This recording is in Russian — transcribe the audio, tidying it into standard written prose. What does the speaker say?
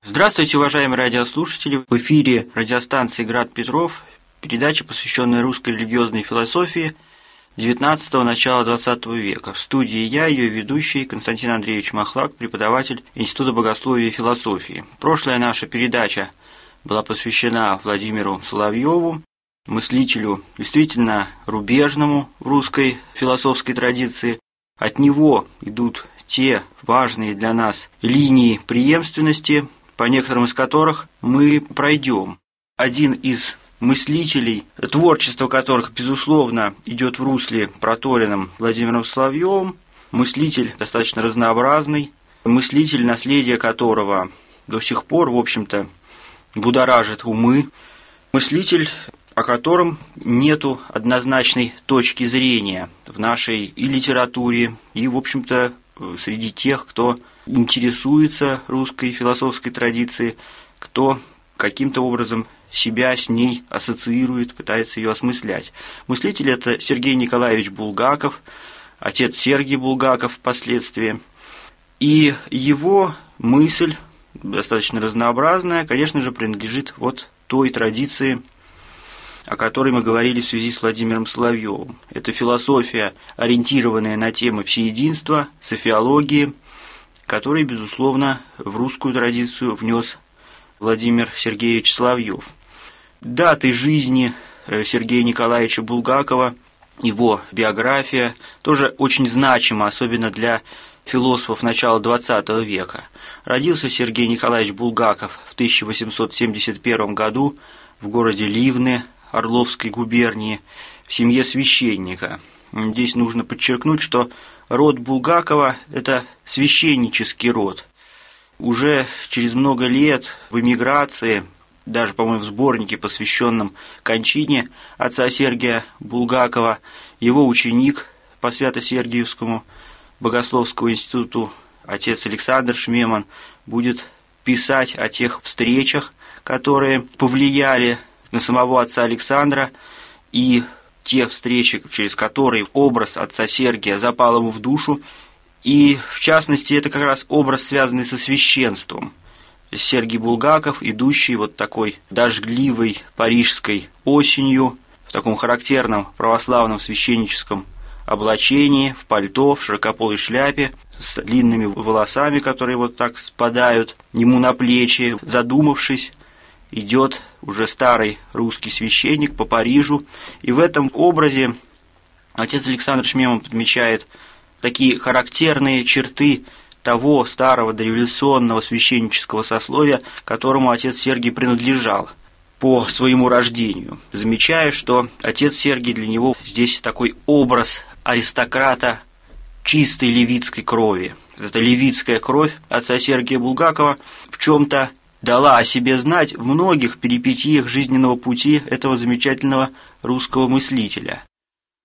Здравствуйте, уважаемые радиослушатели! В эфире радиостанции «Град Петров», передача, посвященная русской религиозной философии XIX – начала XX века. В студии я, ее ведущий Константин Андреевич Махлак, преподаватель Института богословия и философии. Прошлая наша передача была посвящена Владимиру Соловьеву, мыслителю действительно рубежному в русской философской традиции. От него идут те важные для нас линии преемственности, по некоторым из которых мы пройдем. Один из мыслителей, творчество которых, безусловно, идет в русле, проторенном Владимиром Соловьевым, мыслитель достаточно разнообразный, мыслитель, наследие которого до сих пор, в общем-то, будоражит умы, мыслитель, о котором нету однозначной точки зрения в нашей и литературе, и, в общем-то, среди тех, кто интересуется русской философской традицией, кто каким-то образом себя с ней ассоциирует, пытается ее осмыслять. Мыслитель – это Сергей Николаевич Булгаков, отец Сергий Булгаков впоследствии. И его мысль, достаточно разнообразная, конечно же, принадлежит вот той традиции, о которой мы говорили в связи с Владимиром Соловьевым. Это философия, ориентированная на темы всеединства, софиологии, который, безусловно, в русскую традицию внес Владимир Сергеевич Соловьев. Даты жизни Сергея Николаевича Булгакова, его биография тоже очень значима, особенно для философов начала XX века. Родился Сергей Николаевич Булгаков в 1871 году в городе Ливны Орловской губернии в семье священника. Здесь нужно подчеркнуть, что род Булгакова – это священнический род. Уже через много лет в эмиграции, даже, по-моему, в сборнике, посвященном кончине отца Сергия Булгакова, его ученик по Свято-Сергиевскому богословскому институту, отец Александр Шмеман, будет писать о тех встречах, которые повлияли на самого отца Александра, и те встречи, через которые образ отца Сергия запал ему в душу, и, в частности, это как раз образ, связанный со священством. Сергий Булгаков, идущий вот такой дождливой парижской осенью, в таком характерном православном священническом облачении, в пальто, в широкополой шляпе, с длинными волосами, которые вот так спадают ему на плечи, задумавшись, идет уже старый русский священник по Парижу, и в этом образе отец Александр Шмеман подмечает такие характерные черты того старого дореволюционного священнического сословия, которому отец Сергий принадлежал по своему рождению, замечая, что отец Сергий для него здесь такой образ аристократа чистой левитской крови. Эта левитская кровь отца Сергия Булгакова в чем-то дала о себе знать в многих перипетиях жизненного пути этого замечательного русского мыслителя.